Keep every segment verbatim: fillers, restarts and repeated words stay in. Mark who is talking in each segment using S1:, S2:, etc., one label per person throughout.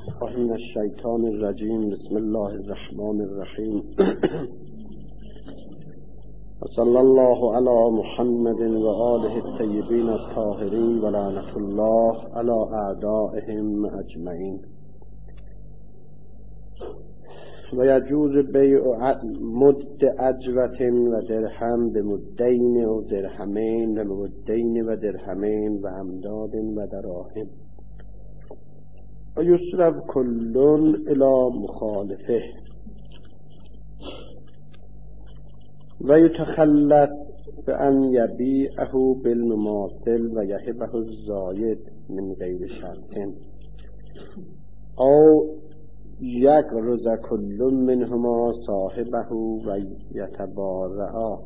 S1: من الشیطان الرجیم. بسم الله الرحمن الرحیم. صلی الله علی محمد و آله الطیبین الطاهرین و لعنت الله علی اعدائهم اجمعین. و یجوز بیع مد اجرة و درهم به مدین و درهمین و مدین و درهمین و امداد و دراهم و یصرف کلون الی مخالفه و یتخلص بأن یبیعه بالمماثل و یهبه الزاید من غیر شرط او یقرض کل منهما صاحبه و یتبارعا.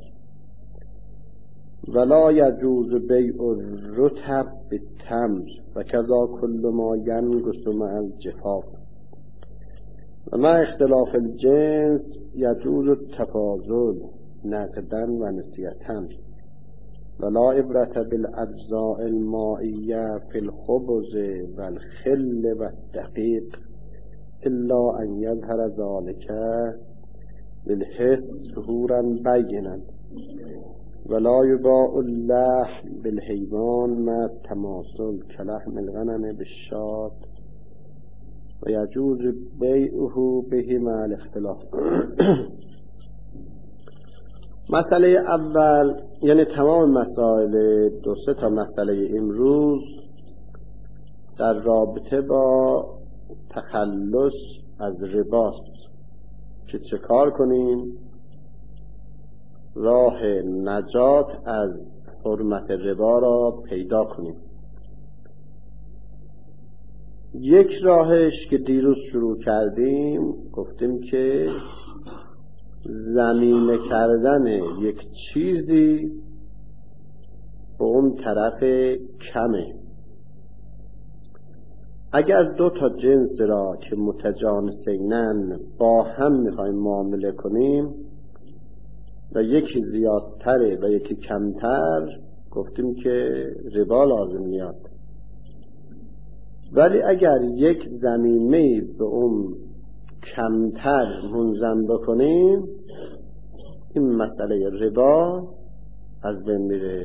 S1: ولا یجوز بیع الرطب بالتمر و کذا کل ما ینقص مع الجفاف. و مع اختلاف الجنس یجوز التفاضل نقدا و نسیتا. ولا عبرة بالاجزاء المائیه فی الخبز و الخل و الدقیق الا ان یظهر ذلك بالحس ظهورا بینا. ولا یباع اللحم بالحیوان مع التماثل كلحم الغنم بالشاة و یجوز بیعه به مع الاختلاف. مسئله اول، یعنی تمام مسائل دو سه تا مسئله امروز در رابطه با تخلص از رباست که چه کار کنیم راه نجات از حرمت ربا را پیدا کنیم. یک راهش که دیروز شروع کردیم گفتیم که ضمیمه کردن یک چیزی به اون طرف کمه. اگر دو تا جنس را که متجانسینن با هم میخوایم معامله کنیم و یکی زیادتره و یکی کمتر، گفتیم که ربا لازم میاد. ولی اگر یک ضمیمه به اون کمتر منظم بکنیم این مسئله ربا از بین میره.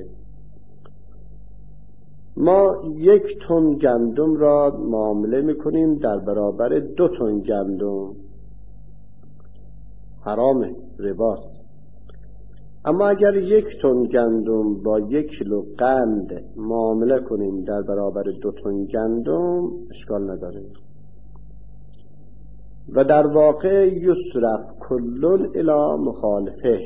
S1: ما یک تن گندم را معامله میکنیم در برابر دو تن گندم، حرامه، رباست. اما اگر یک تن گندم با یک کیلو قند معامله کنیم در برابر دو تن گندم اشکال نداره. و در واقع یصرف کلون الی مخالفه.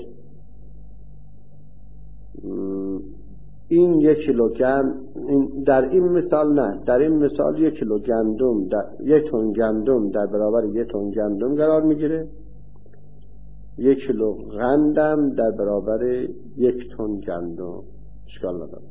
S1: این یک کیلو گندم در این مثال نه در این مثال یک کیلو گندم در یک تن گندم در برابر یک تن گندم قرار میگیره، یک کیلو قندم در برابر یک تن گندم، اشکال نداره.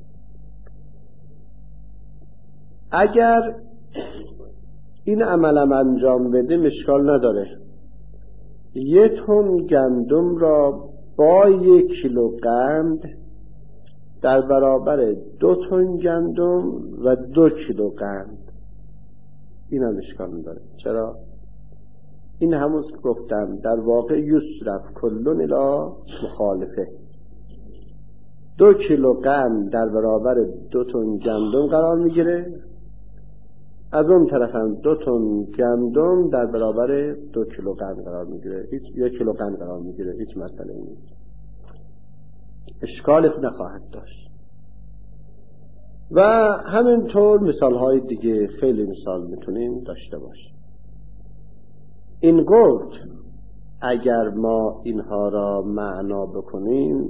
S1: اگر این عملم انجام بدیم اشکال نداره. یک تن گندم را با یک کیلو قند در برابر دو تن گندم و دو کیلو قند، این هم اشکال نداره. چرا؟ این همون که گفتم، در واقع یصرف کلون الی مخالفه. دو کیلو قند در برابر دو تن گندم قرار میگیره، از اون طرف هم دو تن گندم در برابر دو کیلو قند قرار میگیره، هیچ یک کیلو قند قرار میگیره، هیچ مسئله نیست، اشکالش نخواهد داشت. و همینطور مثال های دیگه خیلی مثال میتونیم داشته باشیم. این گفت اگر ما اینها را معنا بکنیم،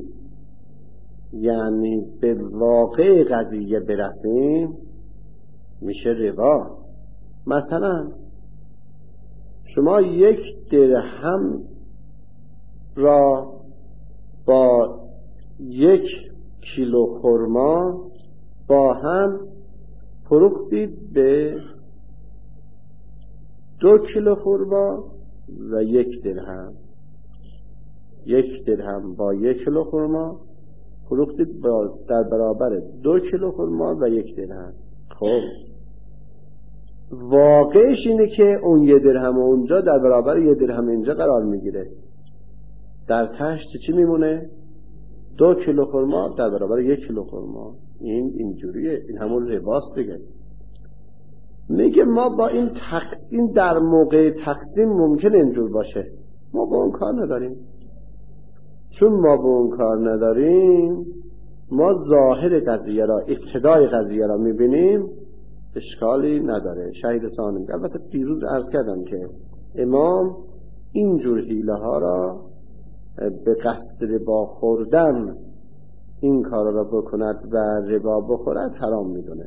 S1: یعنی به واقع قضیه برسیم، میشه ربا. مثلا شما یک درهم را با یک کیلو خرما با هم فروختید به دو کیلو خرما و یک درهم. یک درهم با یک کیلو خرما فروختید در برابر دو کیلو خرما و یک درهم. خب واقعش اینه که اون یه درهم اونجا در برابر یه درهم اینجا قرار میگیره. در تشت چی میمونه؟ دو کیلو خرما در برابر یک کیلو خرما. این اینجوریه، این همون رباست دیگه. میگه ما با این تقسیم در موقع تقسیم ممکن اینجور باشه، ما با اون کار نداریم. چون ما با اون کار نداریم، ما ظاهر قضیه را، ابتدای قضیه را میبینیم، اشکالی نداره. شهید ثانی. البته دیروز عرض کردم که امام اینجور حیله ها را به قصد ربا خوردن این کار را بکند و ربا بخورد حرام میدونه.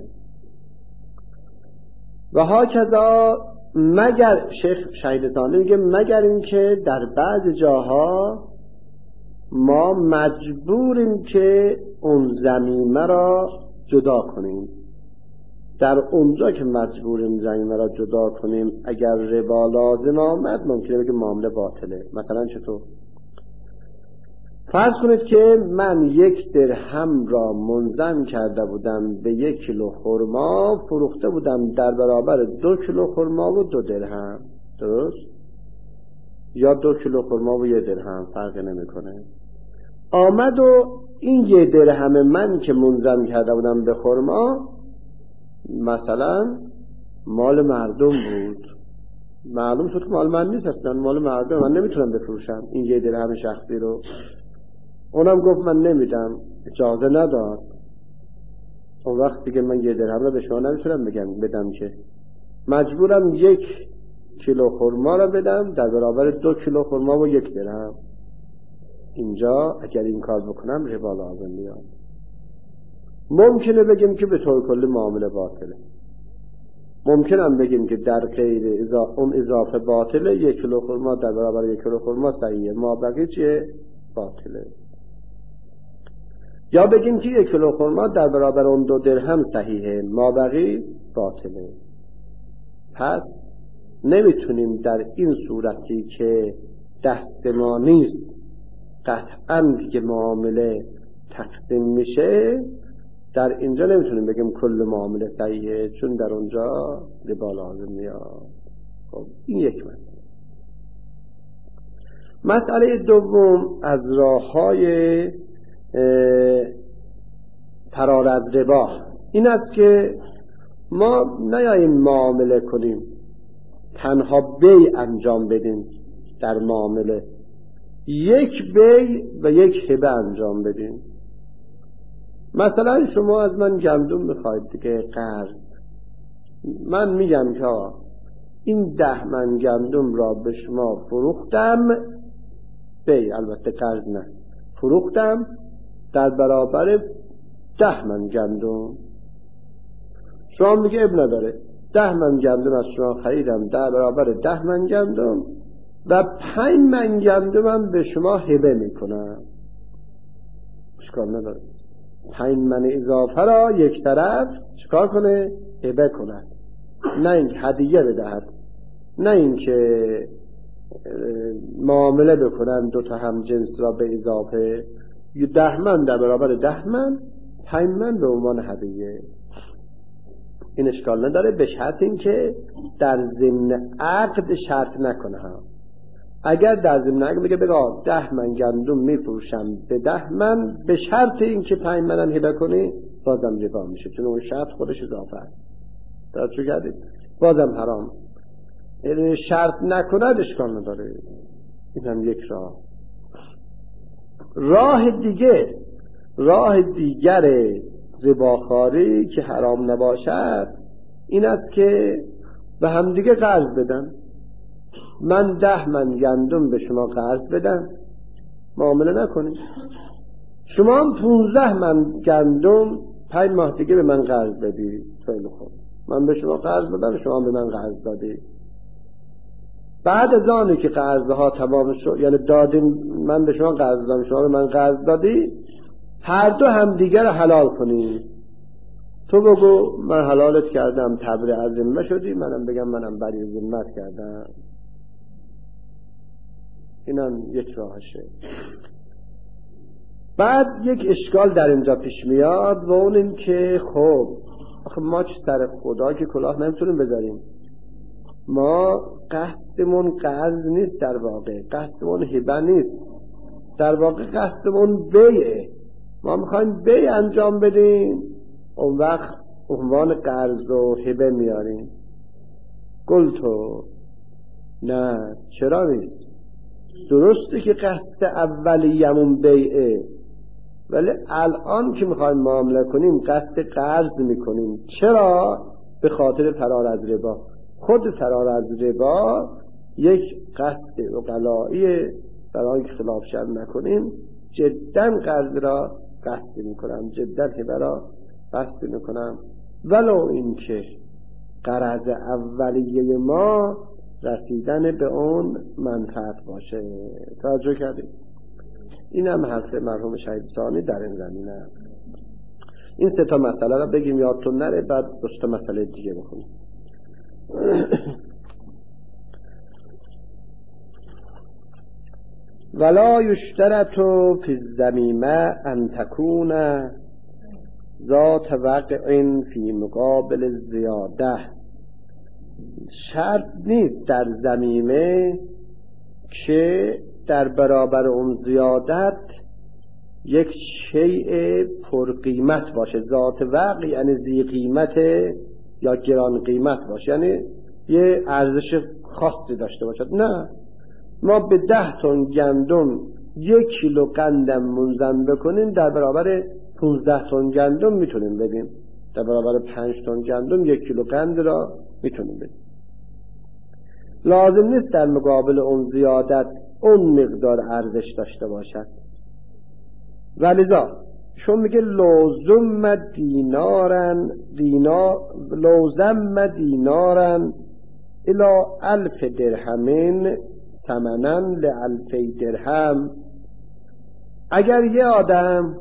S1: و هاکذا مگر شیخ شهید ثانی میگه مگر اینکه در بعض جاها ما مجبوریم که اون ضمیمه را جدا کنیم. در اونجا که مجبوریم ضمیمه را جدا کنیم، اگر ربا لازم آمد ممکنه بگه معامله باطله. مثلا چطور؟ فرض کنید که من یک درهم را منظم کرده بودم به یک کیلو خرما، فروخته بودم در برابر دو کیلو خرما و دو درهم، درست؟ یا دو کیلو خرما و یک درهم، فرق نمیکنه. آمد و این یک درهم من که منظم کرده بودم به خرما مثلا مال مردم بود، معلوم شد که مال من نیست، اصلا مال مردم، من نمیتونم بفروشم این یک درهم شخصی رو. اونم گفت من نمیدم، اجازه نداد. اون وقت دیگه من یک درهم رو به شما نمیتونم بگم بدم، که مجبورم یک کیلو خرما رو بدم در برابر دو کیلو خرما و یک درهم. اینجا اگر این کار بکنم ربا لازم میاد. ممکنه بگیم که به طور کلی معامله باطله، ممکنم بگیم که در غیر اضا... اون اضافه باطله، یک کیلو خرما در برابر یک کیلو خرما صحیحه، ما بقیه چیه؟ باطله. یا بگیم که یک کیلو خرما در برابر اون دو درهم صحیحه، ما بقیه باطله. پس نمیتونیم در این صورتی که دست ما نیست قطعاً که معامله تقسیم میشه، در اینجا نمیتونیم بگیم کل معامله صحیحه، چون در اونجا ربا لازم میاد. خب این یک مسئله. مسئله دوم از راه‌های فرار از ربا این است که ما نیاییم معامله کنیم تنها بیع انجام بدیم، در معامله یک بیع و یک هبه انجام بدیم. مثلا شما از من گندم میخواید دیگه، قرض. من میگم که این ده من گندم را به شما فروختم، بیع البته قرض نه، فروختم در برابر ده من گندم. شما میگه اب نداره، ده من گندم از شما خریدم در برابر ده من گندم و پنج من گندمم به شما هبه میکنم، اشکال نداره. پنج من اضافه را یک طرف چکار کنه؟ هبه کند، نه اینکه هدیه بدهد، نه اینکه معامله بکنن دو تا هم جنس را به اضافه، ده من در برابر ده من، پنج من به عنوان هدیه. این اشکال نداره، به شرط این که در ضمن عقد شرط نکنه. هم اگر در ضمن عقد میگه بگا ده من گندم میفروشم به ده من، به شرط این که پنج منم هبه کنی، بازم ربا میشه، چون اون شرط خودش اضافه است. درستو کردید؟ بازم حرام. شرط نکند اشکال نداره. این هم یک راه. راه دیگه، راه دیگر رباخواری که حرام نباشد این است که به هم دیگه قرض بدن. من ده من گندم به شما قرض بدم، معامله نکنید. شما هم پونزده من گندم پنج ماه دیگه به من قرض بدید. خیلی خوب، من به شما قرض بدم، شما به من قرض دادید. بعد از آنی که قرضها تمام شد، یعنی دادیم، من به شما قرض دادم، شما به من قرض دادی، هر دو هم دیگر حلال کنید. تو بگو من حلالت کردم، تبرئه از ذمه شدی، منم بگم منم بری ذمت کردم. اینم یک راهشه. بعد یک اشکال در اینجا پیش میاد و اون این که خب آخه ما چه سر خدا که کلاه نمیتونیم بذاریم. ما قصدمون قرض نیست، در واقع قصدمون هبه نیست، در واقع قصدمون بیعه. ما میخوایم بیع انجام بدیم، اون وقت عنوان قرض و هبه میاریم. گلتو نه، چرا نیست؟ درسته که قصد اولیه‌مون بیعه، ولی الان که میخوایم معامله کنیم قصد قرض میکنیم. چرا؟ به خاطر فرار از ربا. خود فرار از ربا یک قصد عقلاییه، برای اینکه خلاف شرع نکنیم جدا قرض را قصد میکنم، جدا هبه را قصد میکنم، ولو اینکه قرض اولیه ما رسیدن به اون منفعت باشه. توجه کردید؟ این هم حرف مرحوم شهید ثانی در این زمینه. این سه تا مسئله را بگیم یادتون نره، بعد دو تا مسئله دیگه بخونیم. ولا یشترط فی الذمیمه ان تکون ذات وقع فی مقابل الزیاده. شرط نیست در ذمیمه که در برابر اون زیادت یک شیء پرقیمت باشه. ذات وقع یعنی ذی قیمت یا گران قیمت باشه، یعنی یه ارزش خاصی داشته باشد. نه، ما به ده تن گندم یک کیلو قندم منظم بکنیم، در برابر پونزده تن گندم میتونیم بدیم، در برابر پنج تن گندم یک کیلو قند را میتونیم بدیم. لازم نیست در مقابل اون زیادت اون مقدار ارزش داشته باشد. ولذا شون میگه لازم دینارن دینا لازم دینارن الی الف درهمین ثمنن لالف درهم. اگر یه آدم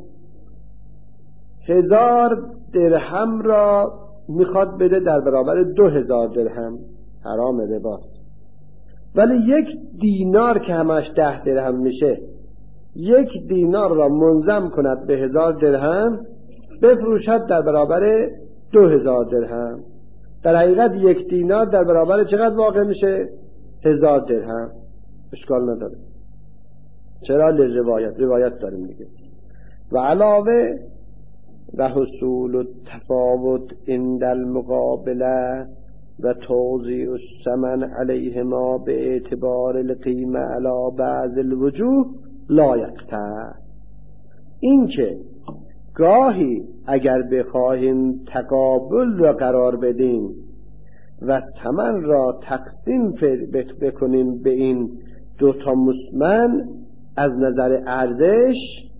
S1: هزار درهم را میخواد بده در برابر دو هزار درهم، حرام رباست. ولی یک دینار که همش ده درهم میشه، یک دینار را منظم کند به هزار درهم، بفروشد در برابر دو هزار درهم. در حقیقت یک دینار در برابر چقدر واقع میشه؟ هزار درهم. اشکال نداره. چرا؟ لروایت روایت داریم دیگه. و علاوه و حصول التفاوت عند المقابله و توزیع الثمن علیهما به اعتبار القیمه علی بعض الوجوه لا یقطع. این که گاهی اگر بخواهیم تقابل را قرار بدیم و ثمن را تقسیم بکنیم به این دو تا مسمن، از نظر ارزش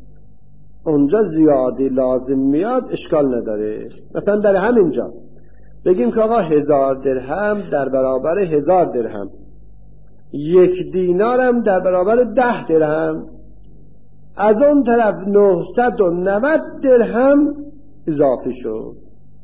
S1: اونجا زیادی لازم میاد، اشکال نداره. مثلا در همینجا بگیم که آقا هزار درهم در برابر هزار درهم، یک دینارم در برابر ده درهم، از اون طرف نهصد و نود درهم اضافه شد،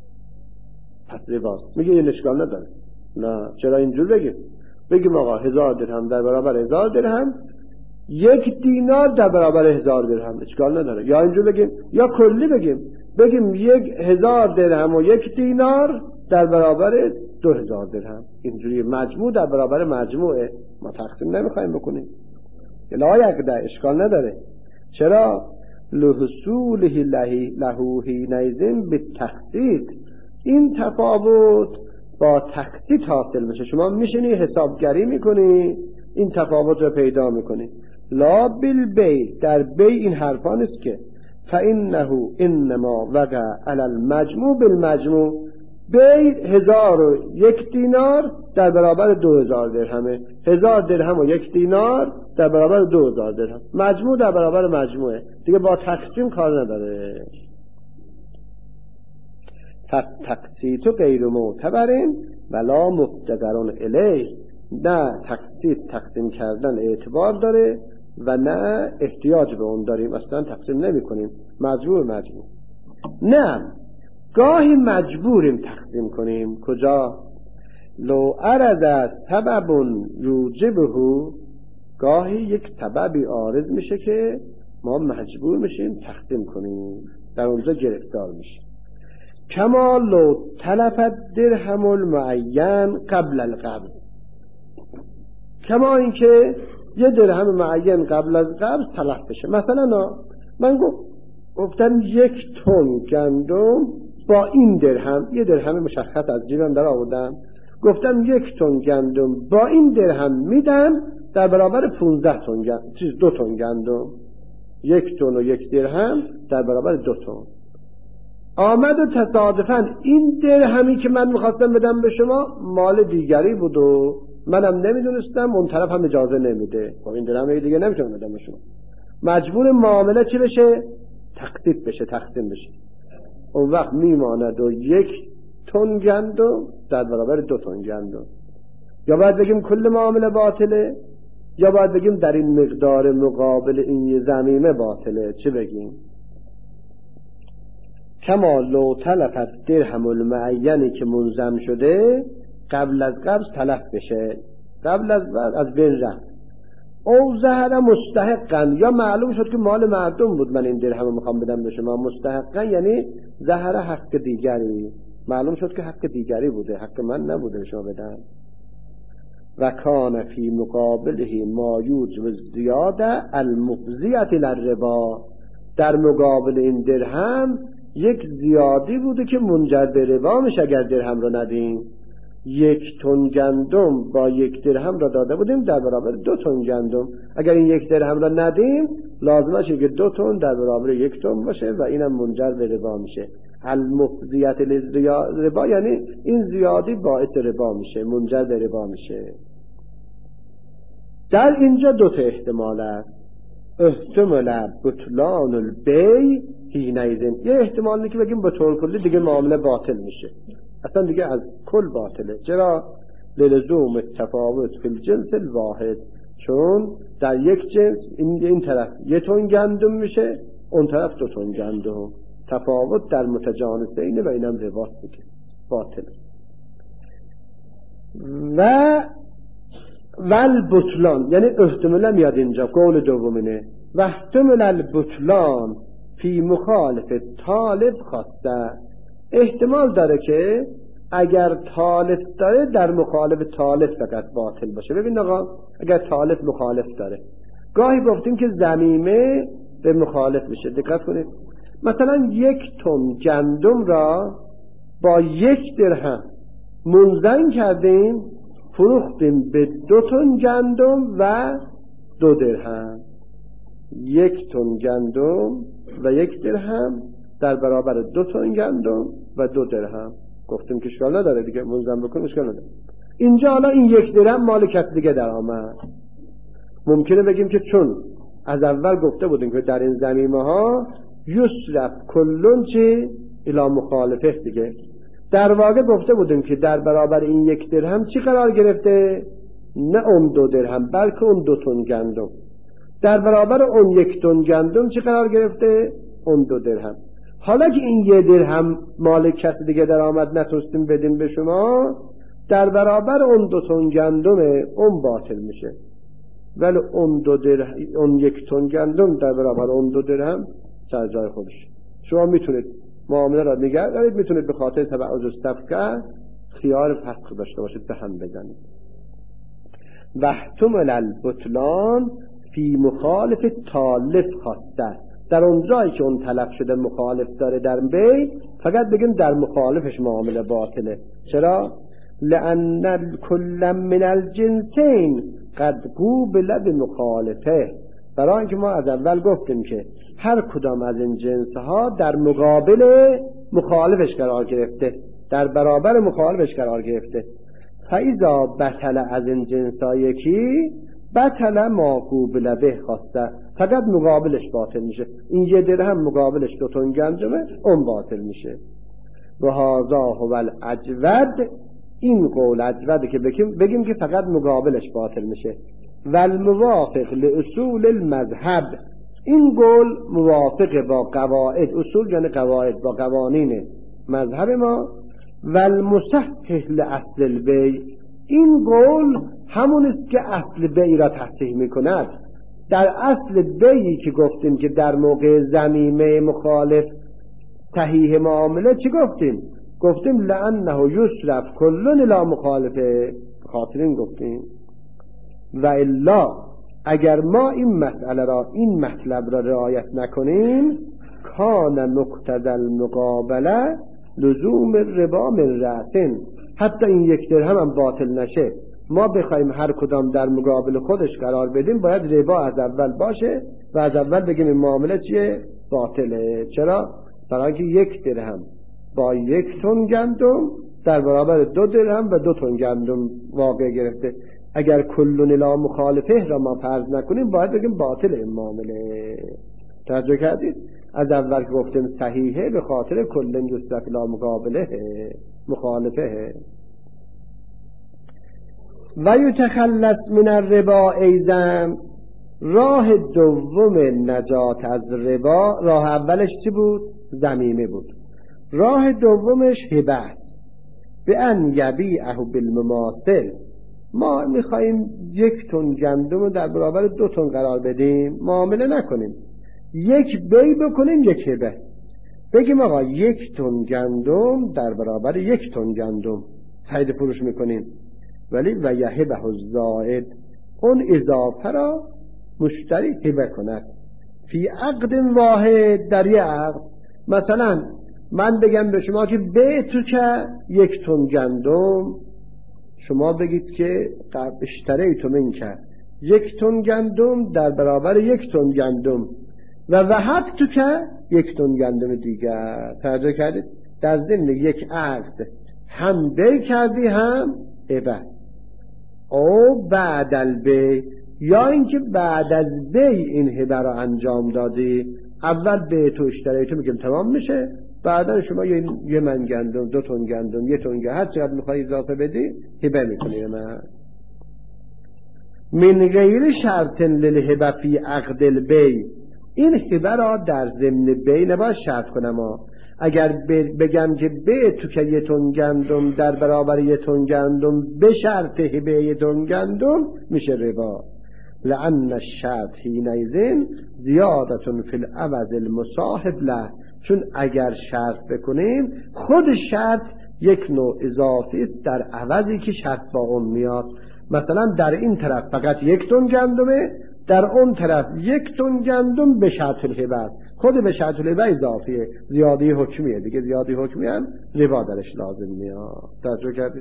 S1: پس رباست. میگه این اشکال نداره. نه، چرا اینجور بگیم؟ بگیم آقا هزار درهم در برابر هزار درهم، یک دینار در برابر هزار درهم، اشکال نداره. یا اینجور بگیم یا کلی بگیم، بگیم یک هزار درهم و یک دینار در برابر دو هزار درهم. اینجوری مجموع در برابر مجموعه، ما تقسیم نمیخوایم بکنیم. لا یقطع، اشکال نداره. چرا؟ لحصوله له حینئذ بالتخطیط. این تفاوت با تخطیط حاصل میشه. شما میشینی حسابگری میکنی، این تفاوت رو پیدا میکنی. لا بالبیع، در بیع این حرفا نیست که فانه انما وقع علی المجموع بالمجموع. بیع هزار و یک دینار در برابر دو هزار درهمه، هزار درهم و یک دینار در برابر دو هزار درهم، مجموع در برابر مجموعه دیگه، با تقسیم کار نداره. تقسیط غیر معتبرین ولا مقتدرون الیه. نه تقسیط تقسیم کردن اعتبار داره و نه احتیاج به اون داریم، اصلا تقسیم نمی کنیم، مجموع مجموع. نه، گاهی مجبوریم تقسیم کنیم. کجا؟ لو عرض سبب یوجبه، گاهی یک سببی عارض میشه که ما مجبور میشیم تقسیم کنیم، در اونجا گرفتار میشیم. کما لو تلفت درهم المعین قبل القبض، کما اینکه یه درهم معین قبل از قبض تلف بشه. مثلا من گفتم یک تن گندم با این درهم، یه درهم مشخص از جیبم در آوردم، گفتم یک تن گندم با این درهم میدم در برابر پونزده تن گندم، چیز دو تن گندم، یک تن و یک درهم در برابر دو تن. آمد و تصادفاً این درهمی که من میخواستم بدم به شما مال دیگری بود و منم نمیدونستم، اون طرف هم اجازه نمیده، خب این درهم دیگه نمیتونم بدم به شما. مجبور معامله چی بشه؟ تقسیم بشه، تقسیم بشه. اون وقت میماند و یک تن گندم در برابر دو تن گندم. یا باید بگیم کل معامله باطله، یا باید بگیم در این مقدار مقابل این یه ضمیمه باطله. چی بگیم؟ کما لو تلفت درهم المعینی که منظم شده قبل از قبض تلف بشه، قبل از از بین رفت. او زهر مستحقن، یا معلوم شد که مال مردم بود من این درهم میخوام بدم به شما. مستحقن یعنی زهر حق دیگری، معلوم شد که حق دیگری بوده، حق من نبوده شما بدم. و کان فی مقابله ما یوجب زیاده المفضیة للربا، در مقابل این درهم یک زیادی بوده که منجر به ربا میشه اگر درهم رو ندیم. یک تن گندم با یک درهم را داده بودیم در برابر دو تن گندم، اگر این یک درهم را ندیم لازمه شه که دو تن در برابر یک تن باشه و اینم منجر به ربا میشه. المفضیة للربا یعنی این زیادی باعث ربا میشه، منجر به ربا میشه. در اینجا دو تا احتمال است. احتمال بطلان البیع حینئذ، یه احتمال اینه که بگیم به طور کلی دیگه معامله باطل میشه، اصلا دیگه از کل باطله. چرا؟ للزوم التفاوت فی الجنس الواحد، چون در یک جنس این, این طرف یه تن گندم میشه، اون طرف دو تن گندم، تفاوت در متجانسین و اینم رباط میگه باطله. و ول بطلان یعنی احتمال میاد اینجا، قول دومینه. و احتمال البطلان فی مخالف طالب خواسته، احتمال داره که اگر طالب داره در مخالف طالب فقط باطل باشه. ببین آقا، اگر طالب مخالف داره، گاهی گفتیم که ضمیمه به مخالف میشه، دقت کنید. مثلا یک تن گندم را با یک درهم منزن کردیم، فروختیم به دو تن گندم و دو درهم. یک تن گندم و یک درهم در برابر دو تن گندم و دو درهم. گفتیم که اشکال نداره دیگه، منظم بکن اشکال نداره. اینجا حالا این یک درهم مال کس دیگه در آمد. ممکنه بگیم که چون از اول گفته بودیم که در این ضمیمه ها یسرف کلون چی الی مخالفه دیگه، در واقع گفته بودیم که در برابر این یک درهم چی قرار گرفته؟ نه اون دو درهم بلکه اون دو تن گندم. در برابر اون یک تن گندم چی قرار گرفته؟ اون دو درهم. حالا که این یه درهم مال کسی دیگه در آمد نتونستیم بدیم به شما، در برابر اون دو تن گندم اون باطل میشه، ولی اون دو درهم، اون یک تن گندم در برابر اون دو درهم سر جای خودش. شما میتونید معامله را نگه دارید، میتونید به خاطر تبعض و صفقه خیار فسخ داشته باشید، به هم بزنید. و احتمال البطلان فی مخالف طالب خواسته، در اون جایی که اون طلب شده مخالف داره در بی، فقط بگیم در مخالفش معامله باطله. چرا؟ لأن کل من الجنسین قد قوبل بمخالفه، برای اینکه ما از اول گفتیم که هر کدام از این جنسها در مقابل مخالفش قرار گرفته، در برابر مخالفش قرار گرفته. فاذا بطل از این جنسها یکی بطل ما قوبل به خواسته، فقط مقابلش باطل میشه. این یه درهم مقابلش دو تن گندمه، اون باطل میشه. و هذا هو الاجود، این قول اجوده که بگیم, بگیم که فقط مقابلش باطل میشه. و الموافق لاصول المذهب، این قول موافق با قواعد، اصول یعنی قواعد، با قوانین مذهب ما. و المصحح لاصل البیع، این قول همون است که اصل بیع را تصحیح میکند. در اصل بیعی که گفتیم که در موقع ضمیمه مخالف صحیح معامله چی گفتیم؟ گفتیم لانه یصرف کلن الی مخالفه، خاطرین گفتیم. و الا اگر ما این مسئله را، این مطلب را رعایت نکنیم، کان مقتضی المقابله لزوم ربا من رأسن، حتی این یک درهم هم باطل نشه، ما بخوایم هر کدام در مقابل خودش قرار بدیم، باید ربا از اول باشه و از اول بگیم این معامله چیه؟ باطله. چرا؟ برای اینکه یک درهم با یک تن گندم در برابر دو درهم و دو تن گندم واقع گرفته. اگر کلون الی مخالفه را ما فرض نکنیم، باید بگیم باطل این معامله. توجه کردید؟ از اول که گفتیم صحیحه به خاطر کلن یصرف الی مقابله مخالفه. و یتخلص من الربا ایضا، راه دوم نجات از ربا، راه اولش چی بود؟ ضمیمه بود. راه دومش هبه است. به ان یبیعه بالمماثل، ما میخواییم یک تن گندم رو در برابر دو تن قرار بدیم، معامله نکنیم، یک بی بکنیم، یک هبه بگیم آقا یک تن گندم در برابر یک تن گندم خرید فروش میکنیم، ولی و یهبه الزائد، اون اضافه را مشتری هبه کند فی عقد واحد، در یک عقد. مثلا من بگم به شما که به تو که یک تن گندم، شما بگید که اشتری تو من که یک تن گندم در برابر یک تن گندم و وهب تو که یک تن گندم دیگر. توجه کردید؟ در ضمن یک عقد هم بی کردی هم هبه. او بعد البی، یا اینکه بعد از بی این هبه را انجام دادی، اول به تو اشتری تو میگم تمام میشه، بعدا شما یه, یه من گندم، دو تن گندم، یه تن گندم، هر چقدر میخوای اضافه بدی هبه میکنی. من من غیر شرط للهبه فی عقد البی، این هبه را در ضمن بی نباید شرط کنم. ها اگر بگم که به تو که یه تن گندم در برابر یه تن گندم به شرط هبه یه تن گندم، میشه ربا. لأن الشرط حینئذ زیادة فی العوض المصاحب له، چون اگر شرط بکنیم خود شرط یک نوع اضافی است در عوضی که شرط با اون میاد. مثلا در این طرف فقط یک تن گندمه، در اون طرف یک تن گندم به شرط الهبه، خود به شرط الهبه اضافیه، زیادی حکمیه دیگه، زیادی حکمی هم ربا درش لازم میاد. توجه کردید؟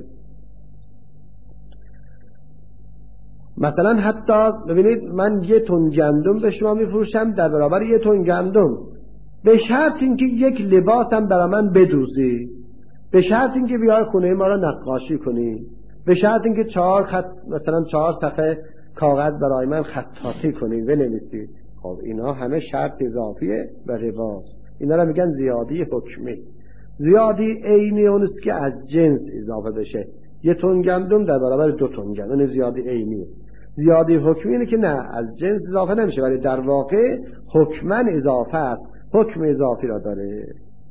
S1: مثلا حتی ببینید من یه تن گندم به شما میفروشم در برابر یه تن گندم، به شرط اینکه یک لباسم برای من بدوزی، به شرط اینکه بیای خونه ما رو نقاشی کنی، به شرط اینکه چهار خط مثلا چهار صفحه کاغذ برای من خطاطی کنی و نویسی. خب اینا همه شرط اضافیه و رباست. اینا رو میگن زیادی حکمی. زیادی عینی اونست که از جنس اضافه بشه، یه تن گندم در برابر دو تن گندم، زیادی عینی. زیادی حکمی اینه که نه از جنس اضافه نمیشه، ولی در واقع حکمن اضافه است، حکم اضافی را داره.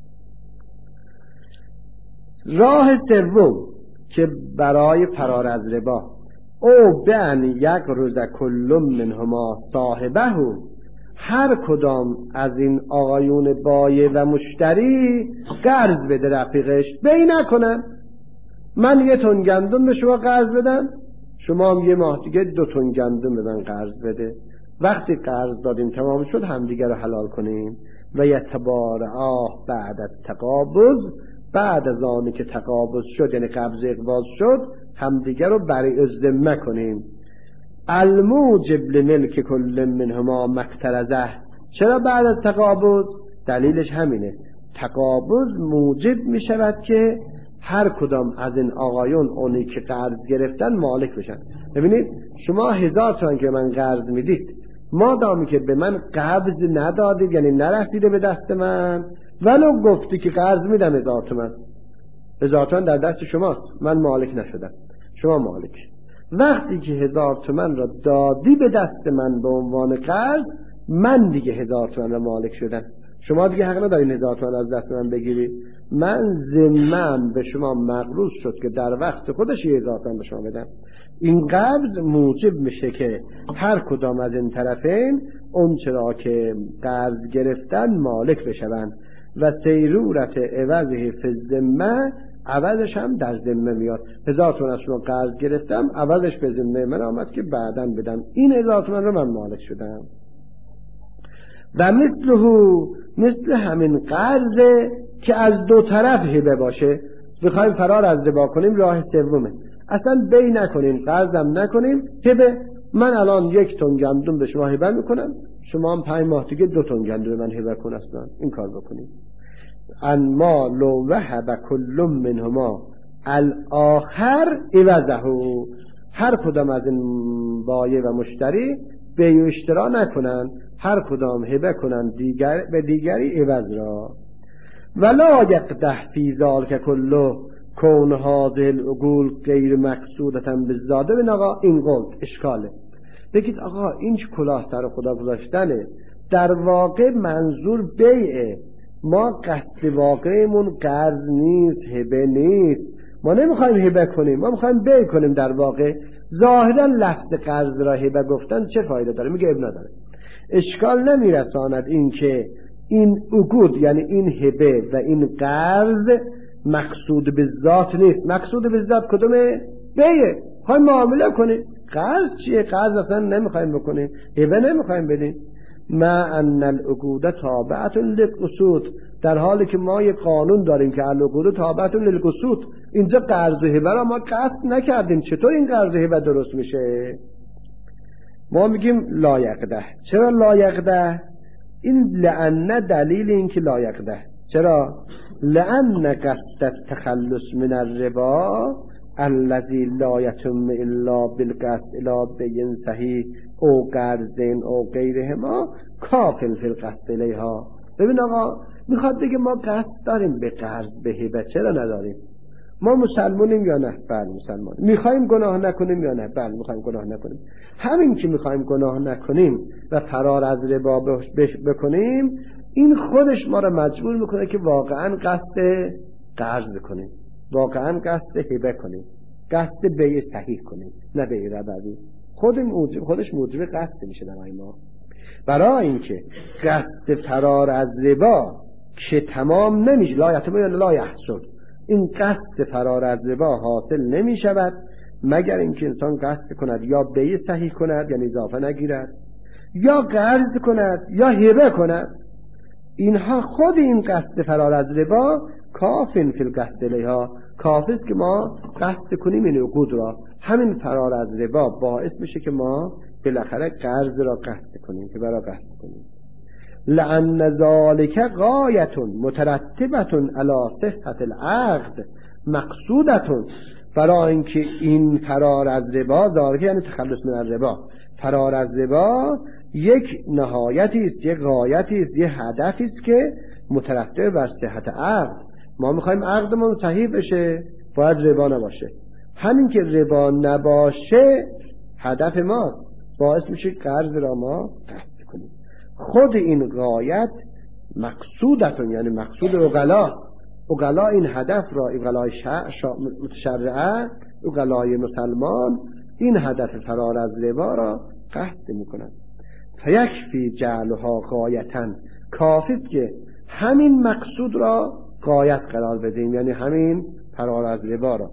S1: راه سوم که برای فرار از ربا، او بن یک روز کلم منهما صاحبه، هر کدام از این آقایون بایع و مشتری قرض بده رفیقش، بی نکنن. من یه تن گندم به شما قرض بدم، شما هم یه ماه دیگه دو تن گندم به من قرض بده. وقتی قرض دادیم تمام شد همدیگه رو حلال کنیم. و یتبارعا بعد از تقابض، بعد از آنی که تقابض شد یعنی قبض اقباض شد، همدیگه رو برای الذمه کنیم. الموجب لملک کل منهما مقترضه. چرا بعد از تقابض؟ دلیلش همینه، تقابض موجب می شود که هر کدام از این آقایون اونی که قرض گرفتن مالک بشن. ببینید شما هزار تومان که من قرض میدید، مادامی که به من قبض ندادید یعنی نرسیده به دست من، ولو گفتی که قرض میدم هزار تومان، هزار تومان در دست شماست، من مالک نشدم، شما مالک. وقتی که هزار تومان را دادی به دست من به عنوان قرض، من دیگه هزار تومان را مالک شدم، شما دیگه حق ندارین هزار تومان از دست من بگیری. من ذمه‌ام به شما مقروض شد که در وقت خودش هزار تومان به شما بدم. این قبض موجب میشه که هر کدام از این طرفین اون چرا که قرض گرفتن مالک بشوند. و سیرورت عوضه فی الذمه، عوضش هم در ذمه میاد. هزار تومن از شما قرض گرفتم، عوضش به ذمه من آمد که بعداً بدم، این هزار تومن رو من مالک شدم. و مثله، مثل همین قرض که از دو طرف هبه باشه، بخوایم فرار از ربا کنیم، راه سومه اصلا بی نکنیم، قرضم نکنیم، هبه. من الان یک تن گندم به شما هبه میکنم، شما هم پنج ماه دیگه دو تن گندم من هبه کن، اصلا این کار بکنیم. انما لو وهب کل منهما الاخر عوضه، هر کدام از این بایع و مشتری بیع و اشترا نکنن، هر کدام هبه کنن دیگر به دیگری عوض را. ولا یقدح فی ذلک کله کون هذه العقول غیر مقصودة بالزاده. ببین آقا این قول اشکاله، بگید آقا این کلاه سر خدا گذاشتنه، در واقع منظور بیعه، ما قصد واقعیمون قرض نیست، هبه نیست، ما نمیخوایم هبه کنیم، ما میخوایم بیع کنیم. در واقع ظاهرا لفظ قرض را هبه گفتن چه فایده داره؟ میگه اب نداره، اشکال نمیرساند این که این عقود یعنی این هبه و این قرض مقصود به ذات نیست. مقصود به ذات کدومه؟ بیعه، خواهیم معامله کنیم. قرض چیه؟ قرض اصلا نمیخوایم بکنیم، هبه نمیخوایم بدیم. ما ان العقود تابعه للقسوط، در حالی که ما یک قانون داریم که العقود تابعه للقسوط، اینجا قرض و هبه را ما قصد نکردیم، چطور این قرض و هبه درست میشه؟ ما میگیم لا یقده. چرا لا یقده؟ این لأن دلیل این که لا یقده. چرا؟ لأن قصد التخلص من الربا الذي لا يتم الا بالقصد الى بین صحیح او قرضین او غیرهما کافل فی القصد الیها. ببین آقا میخواد بگه ما قصد داریم به قرض به هبه، چرا نداریم؟ ما مسلمانیم یا نه؟ بله مسلمانیم. میخوایم گناه نکنیم یا نه؟ بله میخوایم گناه نکنیم. همین که میخوایم گناه نکنیم و فرار از ربا بکنیم، این خودش ما رو مجبور میکنه که واقعا قصد قرض کنیم، واقعا قصد هبه کنیم، قصد بیع صحیح کنیم، نه بیع ربوی. خود موجب خودش موجب قصد میشه برای ما. برای اینکه قصد فرار از ربا که تمام نمیشه، لا یتم یا لا یحصل، این قصد فرار از ربا حاصل نمی شود مگر اینکه انسان قصد کند یا بیع صحیح کند یعنی اضافه نگیرد، یا قرض کند یا هبه کند. اینها خود این قصد فرار از ربا کافین فی القصد الیها، کافی است که ما قصد کنیم این عقود را. همین فرار از ربا باعث میشه که ما بالاخره قرض را قصد کنیم که برای قصد کنیم. لأن ذلك غایة مترتبة علی صحة العقد مقصودة. برای اینکه این فرار از ربا، ذالک یعنی تخلص من الربا، فرار از ربا یک نهایتی است، یک غایتی است، یک هدفی است که مترتب بر صحت عقد. ما میخوایم عقدمون صحیح بشه، باید ربا نباشه. همین که ربا نباشه هدف ماست، باعث میشه قرض را ما قصد کنیم. خود این غایت مقصودتون یعنی مقصود اغلا، اغلا این هدف را، اغلای متشرعه، اغلای مسلمان این هدف فرار از ربا را قصد میکنند. فیکفی جعلها غایتن، کافی است که همین مقصود را غایت قرار بدیم، یعنی همین فرار از ربا را.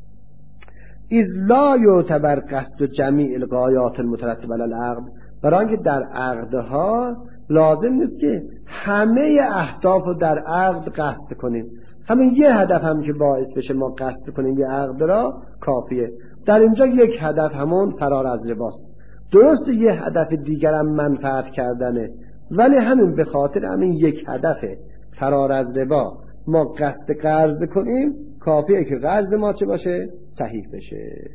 S1: اذ لا یعتبر قصد جمیع الغایات المترتبه علی العقد، برای اینکه در عقدها لازم نیست که همه اهداف رو در عقد قصد کنیم، همین یه هدف هم که باعث بشه ما قصد کنیم یه عقد را کافیه. در اینجا یک هدف همون فرار از رباست، درست یه هدف دیگر هم منفعت کردنه، ولی همین به خاطر همین یک هدف فرار از ربا ما قصد قرض کنیم، کافیه که قرض ما چه باشه؟ صحیح بشه.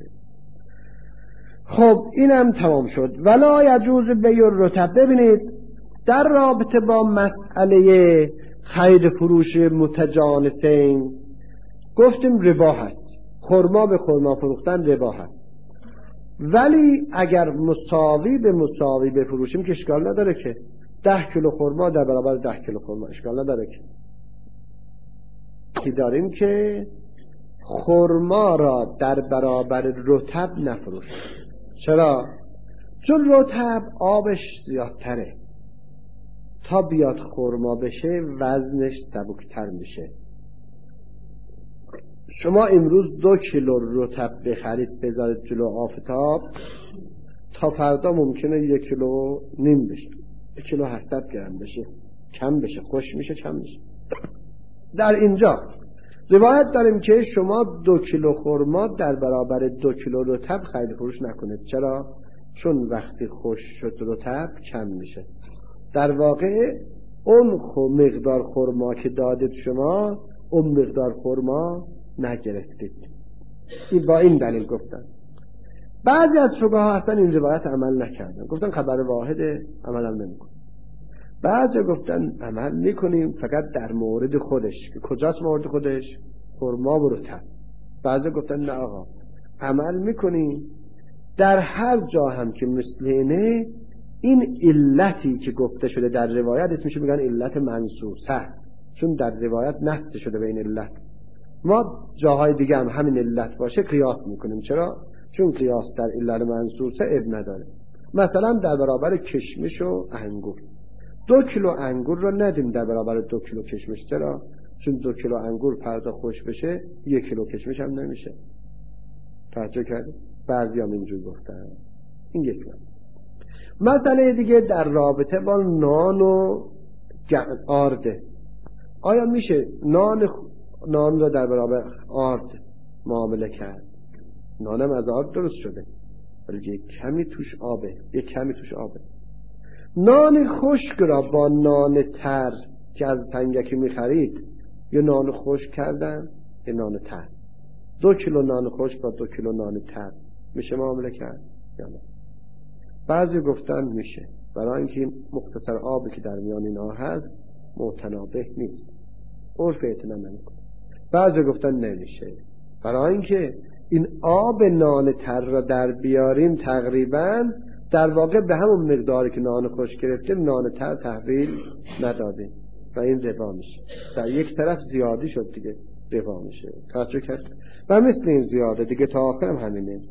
S1: خب اینم تمام شد. ولا یجوز بیع الرطب. ببینید در رابطه با مسئله خرید فروش متجانسین گفتیم ربا هست، خرما به خرما فروختن ربا هست، ولی اگر مساوی به مساوی بفروشیم که اشکال نداره که ده کیلو خرما در برابر ده کیلو خرما اشکال نداره که که داریم که خرما را در برابر رطب نفروشیم. چرا؟ چون رطب آبش زیادتره، تا بیاد خرما بشه وزنش سبکتر میشه. شما امروز دو کیلو رطب بخرید بذارید جلو آفتاب، تا فردا ممکنه یک کیلو نیم بشه، یک کیلو هشتصد گرم بشه، کم بشه، خوش میشه، کم میشه. در اینجا روایت داریم که شما دو کیلو خرما در برابر دو کیلو رطب خرید فروش نکنید. چرا؟ چون وقتی خوش شد رطب کم میشه. در واقع اون خو مقدار خرما که دادید شما اون مقدار خرما نگرفتید. این با این دلیل گفتن. بعضی از فقها اصلا این روایت عمل نکردن، گفتن خبر واحده، عمل هم نمی‌کنن. بعضی گفتن عمل میکنیم فقط در مورد خودش. که کجاست مورد خودش؟ خرما و رطب. بعضی گفتن نه آقا، عمل میکنیم در هر جا هم که مثل اینه. این علتی که گفته شده در روایت اسمش میگن علت منصوصه، چون در روایت نص شده به این علت. ما جاهای دیگه هم همین علت باشه قیاس میکنیم. چرا؟ چون قیاس در علت منصوصه اب نداره. مثلا در برابر کشمش و انگور، دو کیلو انگور رو ندیم در برابر دو کیلو کشمش. چرا؟ چون دو کیلو انگور فردا خوش بشه یک کیلو کشمش هم نمیشه. توجه کردید؟ بعضی هم اینجور گفتن. این یک من. مسئله دیگه در رابطه با نان و آرده. آیا میشه نان نان رو در برابر آرد معامله کرد؟ نانم از آرد درست شده ولی یک کمی توش آبه، یک کمی توش آبه. نان خشک را با نان تر که از تنگکی میخرید یه نان خشک کردن یه نان تر، دو کیلو نان خشک با دو کیلو نان تر میشه معامله کرد یا نه؟ بعضی گفتن میشه، برای اینکه مختصر آبی که در میان اینا هست متنابه نیست، عرف اعتنا نمیکنه. بعضی گفتن نمیشه، برای اینکه این آب نان تر را در بیاریم تقریبا در واقع به همون مقداری که نان خوش گرفتیم نان تر تحویل ندادیم و این ربا میشه. در یک طرف زیادی شد دیگه، ربا میشه. توجه کرد؟ و مثل این زیاده دیگه تا آخرم همینه.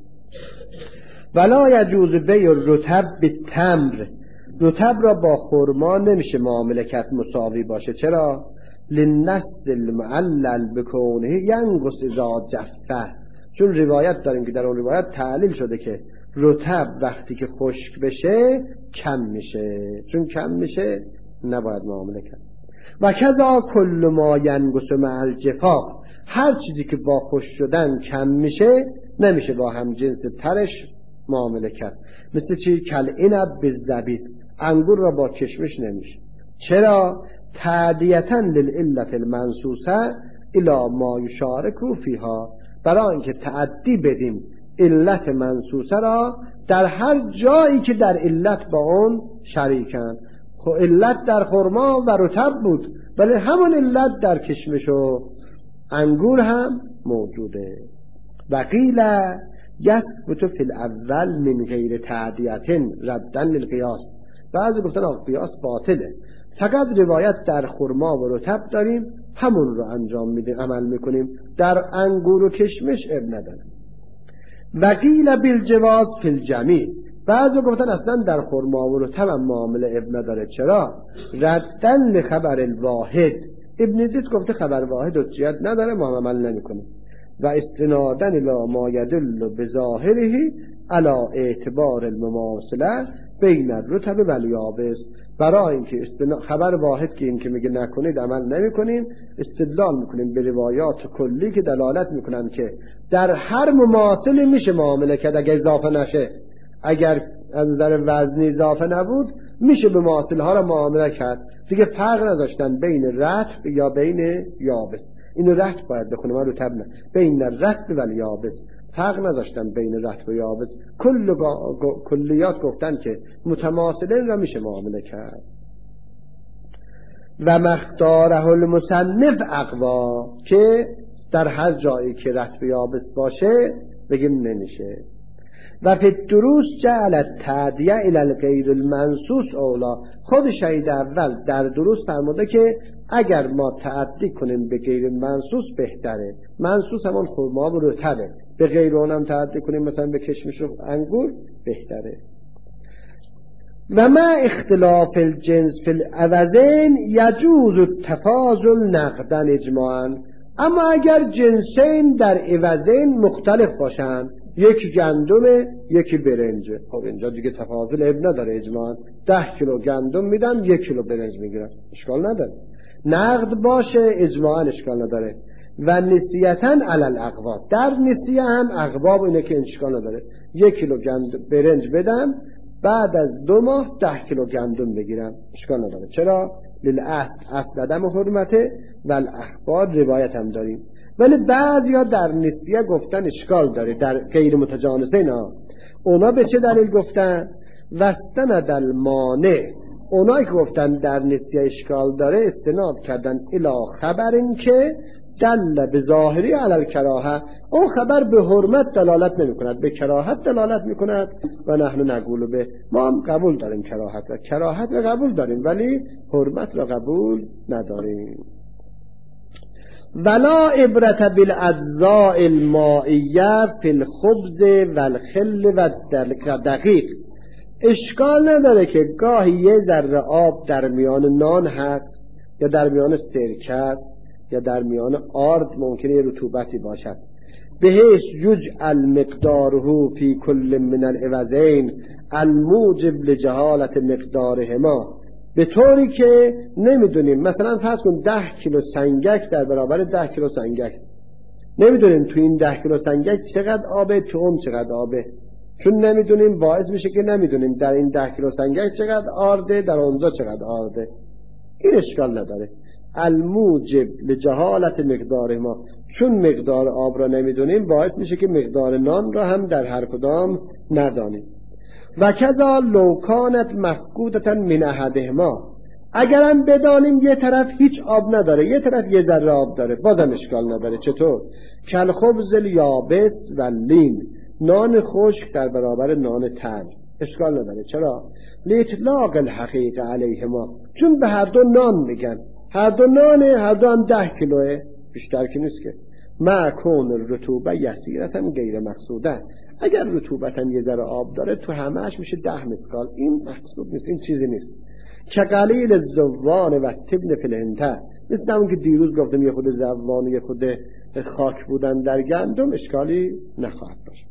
S1: ولا یجوز بیع الرطب بالتمر، رطب را با خرما نمیشه معامله کرد مساوی باشه. چرا؟ للنص المعلل بکونه ینقص اذا جفه، چون روایت داریم که در اون روایت تعلیل شده که رطب وقتی که خشک بشه کم میشه، چون کم میشه نباید معامله کرد. و کذا کل ما ینقص مع الجفاف، هر چیزی که با خشک شدن کم میشه نمیشه با هم جنس ترش معامله کرد. مثل چی؟ کل عنب بالزبیب، انگور را با کشمش نمیشه. چرا؟ تعدیتا للعلت المنصوصه الی ما یشارکو فیها، برای اینکه تعدی بدیم علت منصوصه را در هر جایی که در علت با اون شریکن. خب علت در خرما و رطب بود ولی همون علت در کشمش و انگور هم موجوده. وقیل یثبت فی الاول من غیر تعدیت ردا للقیاس، بعضی گفتن آقا قیاس باطله، فقط روایت در خرما و رطب داریم همون رو انجام میدیم، عمل میکنیم، در انگور و کشمش اب نداره. وقیل بالجواز فی الجمیع، بعضی گفتن اصلا در خرما و رطب هم معامله اب نداره. چرا؟ ردا لخبر الواحد، ابن زید گفته خبر واحد حجیت نداره، ما عمل نمیکنیم. و استنادن الی ما یدل بظاهره علی اعتبار المماثله بین الرطب و الیابس، برای اینکه استنا... خبر واحد که این که میگه نکنید عمل نمیکنیم، استدلال میکنیم به روایات کلی که دلالت میکنن که در هر مماثل میشه معامله کرد اگر اضافه نشه. اگر از نظر وزنی اضافه نبود میشه به مماثل ها را معامله کرد. دیگه فرق نذاشتن بین رطب یا بین یابس. اینو رطب باید بخونه، ما رطب نه. بین رطب و الیابس فرق نذاشتن بین رطب و یابس. کل کلیات گفتن که متماثلین را میشه معامله کرد. و مختاره المصنف اقوا، که در هر جایی که رطب و یابس باشه بگیم نمیشه. و فی الدروس جعل التعدیه الی الغیر المنصوص اولا، خود شهید اول در دروس فرموده که اگر ما تعدی کنیم به غیر منصوص بهتره. منصوص همون خرما و رطبه، به غیر اونم تعدی کنیم مثلا به کشمش و انگور بهتره. و ما اختلاف الجنس فی العوضین یجوز التفاضل نقدا اجماعا. اما اگر جنسین در عوضین مختلف باشن، یکی گندمه یکی برنجه، خب اینجا دیگه تفاضل اب نداره اجماعا. ده کیلو گندم میدم یک کیلو برنج میگیرم، اشکال نداره. نقد باشه اجماعا اشکال نداره. و نسیتا علی الاقواب، در نسیه هم اقواب اینه که اشکال نداره. یک کیلو گندم برنج بدم، بعد از دو ماه ده کیلو گندم بگیرم، اشکال نداره. چرا؟ للعهد اصل عدم حرمته و الاخبار روایت هم داریم. ولی بعضیا در نسیه گفتن اشکال داره، در غیر متجانسین ها. اونا به چه دلیل گفتن؟ واستند المانع، اونایی که گفتن در نسیه اشکال داره استناد کردن الی خبرین که دل به ظاهری علی الکراهه، اون خبر به حرمت دلالت نمی کند، به کراهت دلالت می کند. و نحن نقول به، ما هم قبول داریم کراهت و کراهت رو قبول داریم ولی حرمت رو قبول نداریم. ولا عبرت بالاجزاء المائیه فی الخبز و الخل و دقیق، اشکال نداره که گاهی یه ذره آب در میان نان هست یا در میان سرکه یا در میان آرد ممکنه یه رطوبتی باشد. بهش یجعل مقداره فی کل من العوضین الموجب لجهالت مقدارهما، به طوری که نمیدونیم مثلا فرض کن ده کیلو سنگک در برابر ده کیلو سنگک، نمیدونیم تو این ده کیلو سنگک چقدر آبه، تو اون چقدر آبه. چون نمیدونیم باعث میشه که نمیدونیم در این ده کیلو سنگک چقدر آرده، در اونجا چقدر آرده. این اشکال نداره. الموجب لجهالت مقدار ما، چون مقدار آب را نمیدونیم باعث میشه که مقدار نان را هم در هر کدام ندانیم. و کذا لو کانت مفقودتا من احدهما، اگرم بدانیم یه طرف هیچ آب نداره یه طرف یه ذره آب داره بازم اشکال نداره. چطور؟ کل خبز الیابس و لین، نان خشک در برابر نان تر، اشکال نداره. چرا؟ لاطلاق الحقیقه علیهما، چون به هر دو نان میگن، هر دو نانه، هر دو هم ده کیلوه، بیشتر که نیست که. ما کون رطوبه یسیرتا غیر مقصوده، اگر رطوبت هم یه ذره آب داره تو همهش میشه ده مسکال، این مقصود نیست، این چیزی نیست. که قلیل الزوان و تبن فلنته، مثل همون که دیروز گفتم یه خود زوان و یه خود خاک بودن در گندم اشکالی نخواهد باشه.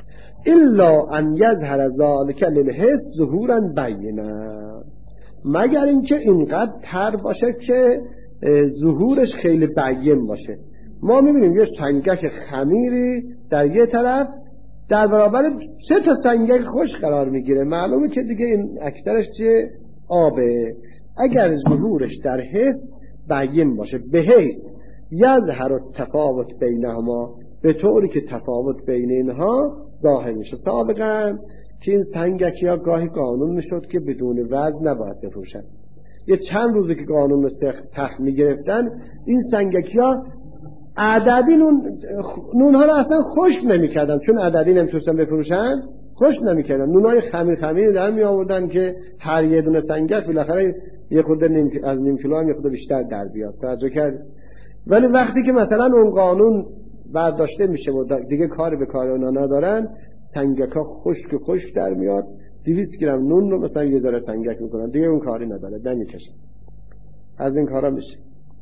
S1: الا ان یظهر ذلک للحس ظهورا بینا، مگر اینکه اینقدر تر باشه که ظهورش خیلی بیان باشه. ما میبینیم یه سنگک خمیری در یه طرف در برابر سه تا سنگک خوش قرار میگیره، معلومه که دیگه این اکثرش چیه؟ آبه. اگر ظهورش در حس بیان باشه، به حیث یظهر التفاوت بینهما، به طوری که تفاوت بین اینها ظاهر میشه. سابقا که این سنگکی ها گاهی قانون میشد که بدون وزن نباید بفروشن، یه چند روزی که قانون رو سخت میگرفتن این سنگکی ها عددی نون نون ها رو اصلا خشک نمیکردن، چون عددی نمیتونستن بفروشن خشک نمیکردن، نونای خمیر خمیر در می آوردن که هر یه دونه سنگک بالاخره یه خورده نیم از نیم کیلو هم یه خورده بیشتر در بیاد. توجه کرد؟ ولی وقتی که مثلا اون قانون برداشته میشه و دیگه کار به کار اونا ندارن، سنگک ها خشک خشک در میاد، دویست گرم نون رو مثلا یه ذره سنگک میکنن، دیگه اون کاری نداره، نمیکشن. از این کارا میشه.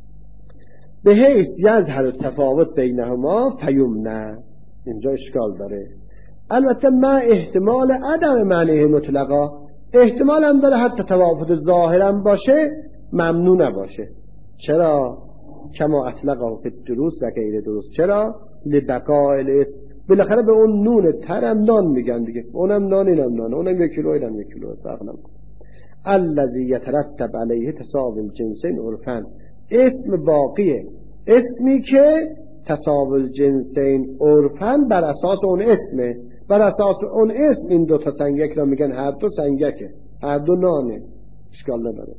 S1: به حیث یظهر التفاوت بینهما فیمنع، اینجا اشکال داره. البته ما احتمال عدم معنی مطلقا، احتمال هم داره حتی توافت ظاهرم باشه ممنوع نباشه. چرا؟ کما اطلقه فی الدروس و غیر دروس. چرا؟ لبقاء الاسم، بالاخره به اون نون ترم نان میگن دیگه، اونم نان اینم نان، اونم یک کیلو اینم یک کیلو، فرق نمیکنه. الذی یترتب علیه تساوی الجنسین عرفا، اسم باقیه، اسمی که تساوی الجنسین عرفا بر اساس اون اسمه، بر اساس اون اسم این دو تا سنگک را میگن هر دو سنگکه، هر دو نانه، اشکال نداره.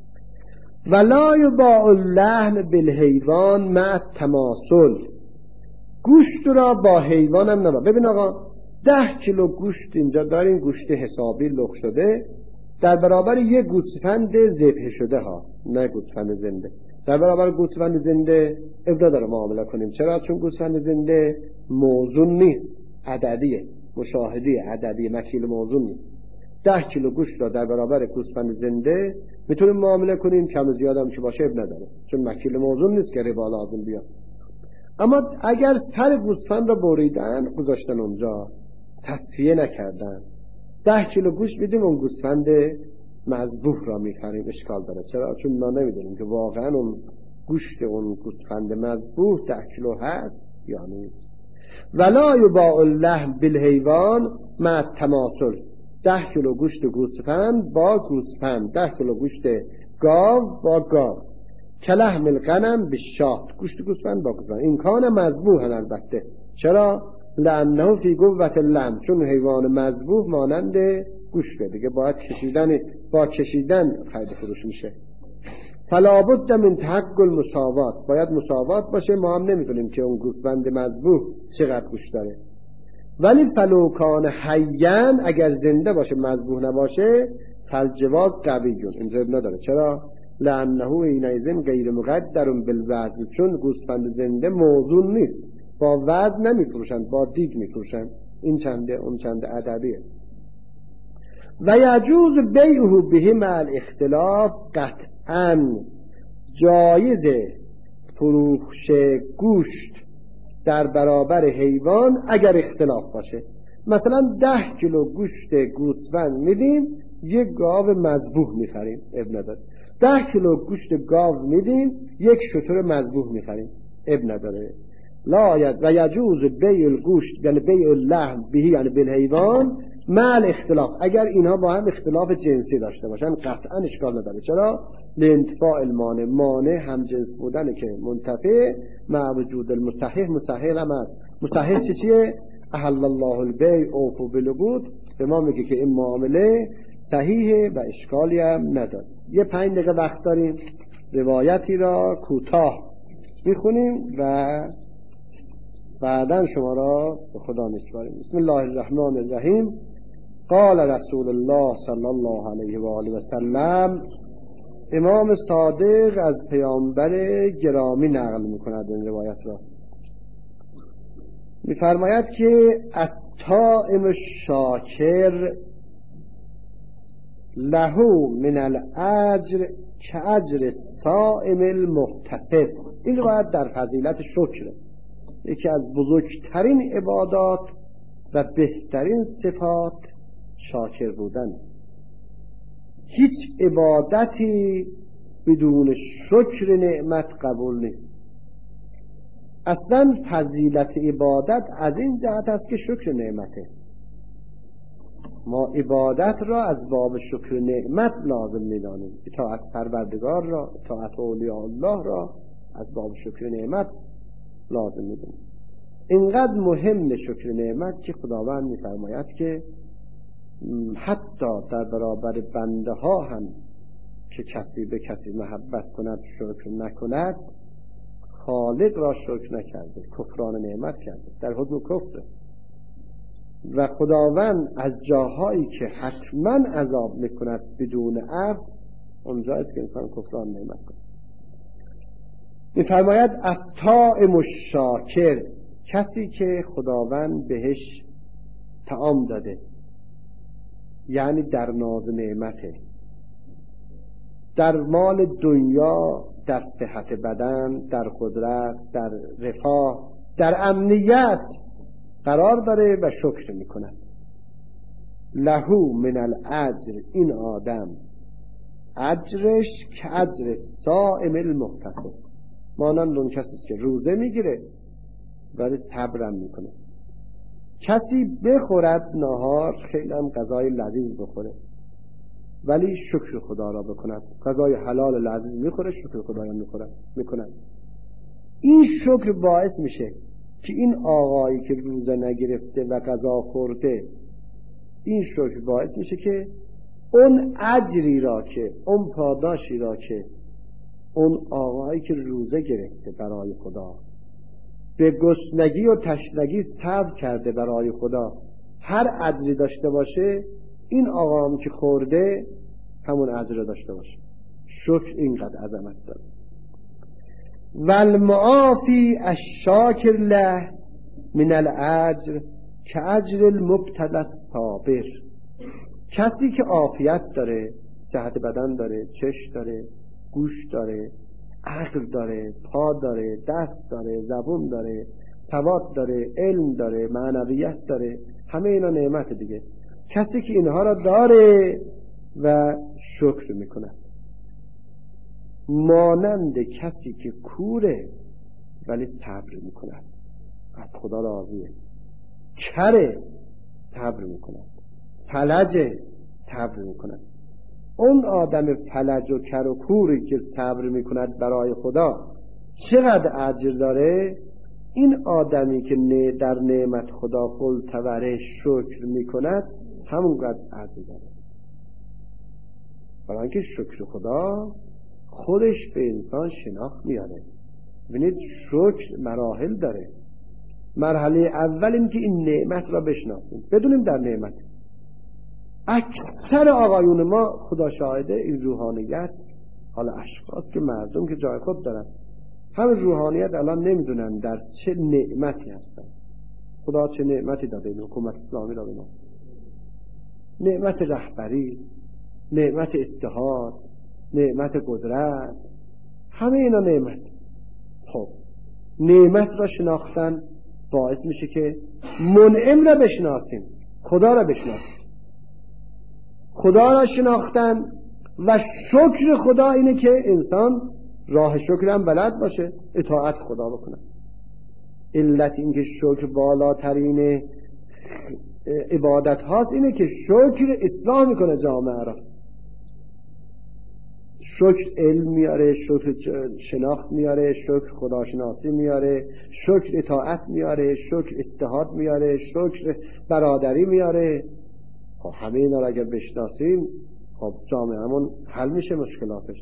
S1: ولا یباع اللحم بالحیوان مع تماثل، گوشت را با حیوان هم نبا. ببین آقا ده کیلو گوشت اینجا دارین، گوشت حسابی لخ شده، در برابر یک گوسفند ذبح شده ها، نه گوسفند زنده. در برابر گوسفند زنده ابدا داره معامله کنیم. چرا؟ چون گوسفند زنده موزون نیست، عددیه، مشاهدیه، عددیه، مکیل موزون نیست. ده کیلو گوشت را در برابر گوسفند زنده میتونیم معامله کنیم، کم و زیاد هم که باشه اب نداره، چون مکیل موضوع نیست که ربا لازم بیاد. اما اگر سر گوسفند را بریدن گذاشتن اونجا، تصفیه نکردن، ده کیلو گوشت میدیم اون گوسفند مذبوح را میخریم، اشکال داره. چرا؟ چون ما نمیدونیم که واقعا اون گوشت اون گوسفند مذبوح ده کیلو هست یا نیست. ولا یباع اللحم بالحیوان مع التماثل، ده کیلو گوشت گوسفند با گوسفند، ده کیلو گوشت گاو با گاو، کلحم الغنم بالشاة، گوشت گوسفند با گوسفند. این کان مذبوح البته. چرا؟ لانه فی قوت اللحم، چون حیوان مذبوح مانند گوشته دیگه، باید کشیدن با کشیدن خرید فروش میشه. فلا بد من تحقق المساوات، باید مساوات باشه. ما هم نمیدونیم که اون گوسفند مذبوح چقدر گوشت داره. ولی فلو کان حیان، اگر زنده باشه مذبوح نباشه، فالجواز قویون، اینجا نداره. چرا؟ لانه اینایزن غیر مقدر بالوزن، چون گوسفند زنده موزون نیست، با وزن نمیفروشن، با دیگ میفروشن. این چنده اون چنده عددیه. و یجوز بیعه به مع الاختلاف، قطعا جایز فروش گوشت در برابر حیوان اگر اختلاف باشه. مثلا ده کیلو گوشت گوسفند میدیم، یک گاو مذبوح میخریم، اب نداره. ده کیلو گوشت گاو میدیم، یک شتر مذبوح میخریم، اب نداره. لا ید و یجوز بیع الگوشت یعنی بیع اللحم به یعنی بالحیوان مع الاختلاف، اگر اینها با هم اختلاف جنسی داشته باشن قطعا اشکال نداره. چرا؟ لانتفاع المانع، مانع هم جنس بودنه که منتفع مع وجود المصحح. مصحح هم هست. مصحح چی چیه؟ احل الله البیع اوفوا بالعقود، به ما میگه که این معامله صحیحه و اشکالی هم نداره. یه پنج دقیقه وقت داریم، روایتی را کوتاه میخونیم و بعدن شما را به خدا میسپاریم. بسم الله الرحمن الرحیم. قال رسول الله صلی الله علیه و آله و سلم، امام صادق از پیامبر گرامی نقل میکند این روایت را. میفرماید که الطائم الشاکر له من الاجر کاجر الصائم المحتسب. این روایت در فضیلت شکر، یکی از بزرگترین عبادات و بهترین صفات شاکر بودن. هیچ عبادتی بدون شکر نعمت قبول نیست. اصلا فضیلت عبادت از این جهت است که شکر نعمته. ما عبادت را از باب شکر نعمت لازم می‌دانیم. اطاعت پروردگار را، اطاعت اولیاء الله را از باب شکر نعمت لازم می‌دانیم. اینقدر مهم شکر نعمت که خداوند می‌فرماید که حتی در برابر بنده ها هم که کسی به کسی محبت کند شکر نکند، خالق را شکر نکرده، کفران نعمت کرده، در حکم کفر. و خداوند از جاهایی که حتما عذاب میکند بدون عفو، اونجاست که انسان کفران نعمت کند. میفرماید الطائم الشاکر، کسی که خداوند بهش طعام داده، یعنی در ناز نعمته، در مال دنیا، در صحت بدن، در قدرت، در رفاه، در امنیت قرار داره و شکر میکند. لهو من الاجر، این آدم اجرش که اجر صائم المحتسب، مانند اون کسی که روزه میگیره ولی صبرم میکنه. کسی بخورد نهار، خیلی هم غذای لذیذ بخوره ولی شکر خدا را بکند، غذای حلال لذیذ میخوره، شکر خدا را میخوره میکند. این شکر باعث میشه که این آقایی که روزه نگرفته و غذا خورده، این شکر باعث میشه که اون اجری را که اون پاداشی را که اون آقایی که روزه گرفته برای خدا، به گشنگی و تشنگی صبر کرده برای خدا، هر اجری داشته باشه، این آقا هم که خورده همون اجر داشته باشه. شکر اینقدر عظمت داره. والمعافی الشاکر له من الاجر کاجر المبتلی الصابر، کسی که عافیت داره، صحت بدن داره، چشم داره، گوش داره، عقل داره، پا داره، دست داره، زبون داره، سواد داره، علم داره، معنویت داره، همه اینا نعمت دیگه. کسی که اینها را داره و شکر میکنه مانند کسی که کوره ولی صبر میکنه، از خدا راضیه. کره صبر میکنه، فلجه صبر میکنه. اون آدم فلج و کر و کوری که صبر میکند برای خدا چقدر اجر داره؟ این آدمی که در نعمت خدا قلتوره شکر میکند همونقدر اجر داره. برای اینکه شکر خدا خودش به انسان شناخت میاره. ببینید شکر مراحل داره. مرحله اول این که این نعمت را بشناسیم، بدونیم در نعمت. اکثر آقایون ما خدا شاهده این روحانیت، حالا اشخاص که مردم که جای خود دارن، همین روحانیت الان نمیدونن در چه نعمتی هستن. خدا چه نعمتی داده این حکومت اسلامی را به ما؟ نعمت رهبری، نعمت اتحاد، نعمت قدرت، همه اینا نعمت. خب نعمت را شناختن باعث میشه که منعم را بشناسیم، خدا را بشناسیم. خدا را شناختن و شکر خدا اینه که انسان راه شکر هم بلد باشه، اطاعت خدا بکنه. علت این که شکر بالاترین عبادت هاست اینه که شکر اصلاح میکنه جامعه را. شکر علم میاره، شکر شناخت میاره، شکر خداشناسی میاره، شکر اطاعت میاره، شکر اتحاد میاره، شکر برادری میاره. خب همه اینا را اگر بشناسیم خب جامعهمون حل میشه مشکلاتش.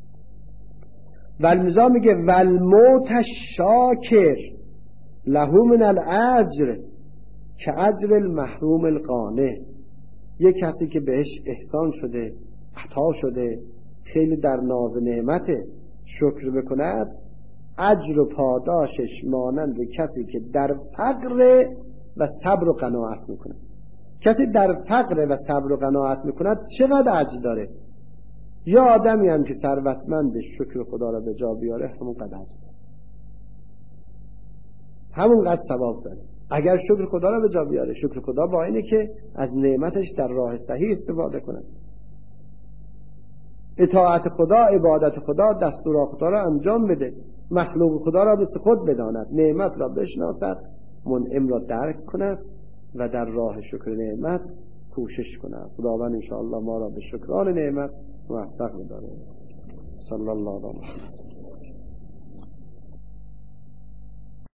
S1: والمزا میگه والموت شاکر له من الاجر که اجر المحروم القانع. یک کسی که بهش احسان شده، عطا شده، خیلی در ناز نعمته، شکر بکند، اجر و پاداشش مانند کسی که در فقر و صبر و قناعت میکنه. کسی در فقر و صبر و قناعت میکند چقدر اجر داره؟ یا آدمی هم که ثروتمند شکر خدا را به جا بیاره همون قدر اجر داره، همون قدر ثواب داره اگر شکر خدا را به جا بیاره. شکر خدا با اینه که از نعمتش در راه صحیح استفاده کند، اطاعت خدا، عبادت خدا، دستور خدا را انجام بده، مخلوق خدا را مثل خود بداند، نعمت را بشناسد، منعم را درک کند و در راه شکر نعمت کوشش کند. خداوند انشاءالله ما را به شکران نعمت موفق بداره. صلی الله علیه و